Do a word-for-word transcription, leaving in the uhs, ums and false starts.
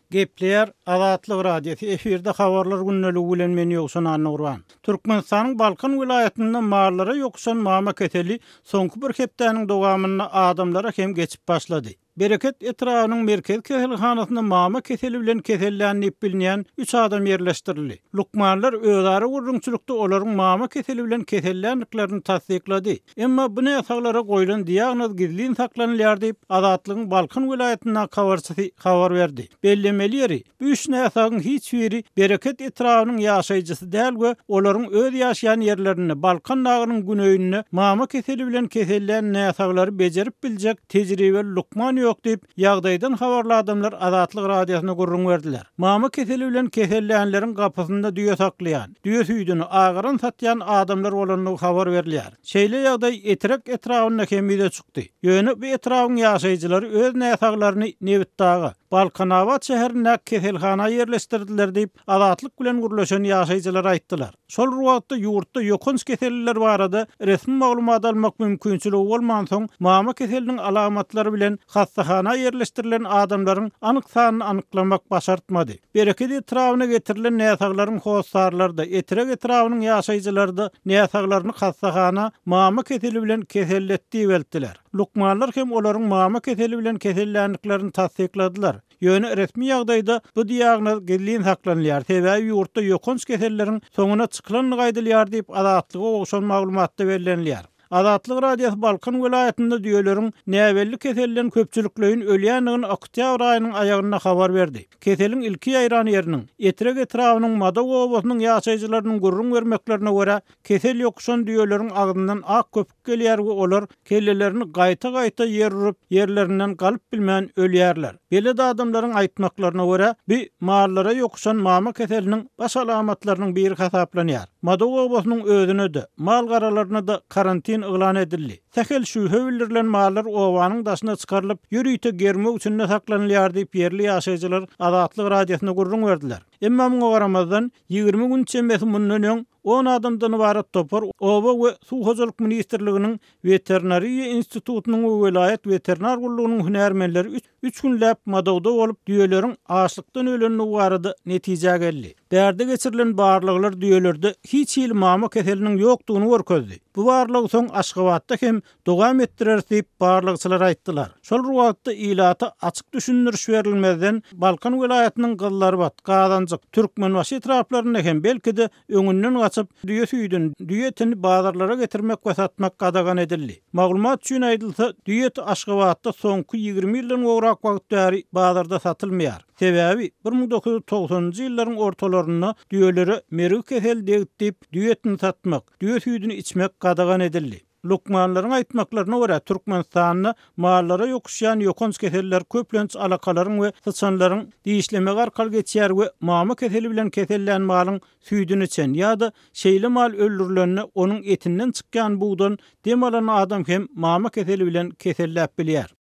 Gepleyer Azatlyk radiosu efirde habarlar günneligi bilen men ýoksan Annurwan. Türkmenistanyň Balkan vilayatynda marlara ýoksan mama keteli soňky bir hepdeniň dowamyna adamlara hem geçip başlady. Bereket etrawynyň merkez keselhanasynda mama keseli bilen kesellänip bilinýän üç adam yerleşdirildi. Lukmanlar özleri gurrunçylykda olaryň mama keseli bilen kesellänliklerini tasdiklady. Emma bu näsaglara goýulan diagnoz gizlin saklanýar diýip Azatlygyň Balkan vilayatyna habarçysy habar berdi. Bellemeleri bu üç näsagyň hiç biri Bereket etrawynyň ýaşaýjysy däl we olaryň öz ýaşaýan ýerlerini Balkan dagynyň günöýünde mama keseli bilen kesellän näsaglary bejerip biljek tejribeli Lukman ýok diýip ýagdaýdan habarly adamlar Azatlyk radiosyna gurrun berdiler. Mama keseli bilen kesellänleriň gapysynda düýe saklaýan, düýe süýdüni agyryn satýan adamlar bolanyny habar berilýär. Şeýle ýagdaý etrek etrawyna kemide çykdy. Ýöne bu etrawyň ýaşaýjylary öz näsaglaryny Nebitdagy Balkanawat şäherine keselhana yerleşdirdiler diýip Azatlyk bilen gurlaşan ýaşaýjylar aýtdylar. Şol wagtda ýurtda ýokons keselliler barada resmi maglumat almak mümkinçiligi bolman soň mama keseliniň alamatlary bilen hassahana yerleşdirilen adamlaryň anyk sanyny anyklamak başartmady. Bereket etrawyna getirilen näsaglaryň howsarlarda etrek etrawynyň ýaşaýjylary näsaglaryny hassahana mama keseli bilen keselletdi beltiler. Lukmanlar hem olaryň mama keseli bilen kesellänliklerini tasdikladylar. Ýöne resmi ýagdaýda bu diagnoz gizlin saklanýar. Sebäbi ýurtda ýokons keselleriň soňuna çykylan gaýdylýar diýip Azatlyga ogşan maglumatda berilýär. Azatlyk radiosu Balkan vilayatynda diýöleriň näwelli kesellen köpçüliklerin ölýändigini oktýabr aýynyň aýagyna habar berdi. Keselin ilki ýaýran ýeriniň etrek etrawynyň Mada obasynyň ýaşaýjylarynyň gurrun bermeklerine görä kesel ýokşan diýöleriň agdyndan ak köpük gelýär we olar kellelerini gaýta-gaýta ýer urup ýerlerinden galyp bilmän ölýärler. Belede adamlaryň aýtmaklaryna görä bu marlara ýokşan mama keseliniň baş alamatlarynyň biri hasaplanýar. Mada obasynyň özüne de mal garalaryna da karantin ılan edildi. Tehel şühe bildirilen mallar owanyň daşyna çykarylyp ýürüýte germek üçin saklanýar diýip ýerli ýaşaýjylar Azatlyk radiosyna gurrun berdiler. Emma muňa garamazdan ýygrimi gün çemesi mundan öň on adamdan ibaret topar Oba we Suw hojalyk ministrliginiň veterinariýa institutunyň we vilayet veterinar gullugynyň hünärmenleri üç günläp Madawda bolup diýöleriň açlykdan ölenini barada netije geldi. Därde geçirilen barlyklar diýölerde hiç il mama keseliniň ýokdugyny görkezdi. Bu barlyk soň Aşgabatda hem dowam etdirer diýip barlykçylar aýtdylar. Şol wagtda ilata açyk düşündiriş berilmeden Balkan vilayatynyň Gyllarbat, Gazanjyk, Türkmenbaşy etraplaryna hem belki de öňünden gaçyp düýe süýdün, düýetini bazarlara getirmek we satmak gadagan edildi. Maglumat üçin aýdylsa, düýet Aşgabatda soňky ýygrimi ýyldan gowrak wagtda bazarda satylmaýar. Sebäbi bir ming dokuz ýüz togsanjy ýyllaryň ortalaryna düýelere merik kesel diýip düýetini satmak, düýe süýdüni içmek gadagan edildi. Lukmanlaryň aýtmaklaryna görä Türkmenistanyna mallara ýokuşýan ýokons keseller köplenç alakalaryň we sıçanlaryň diýişlemek arkaly geçýär we mama keseli bilen kesellän malyň süýdüni içen ýa-da şeýle mal öldürilenini onuň etinden çykýan buğdan demalan adam hem mama keseli bilen keselläp bilýär.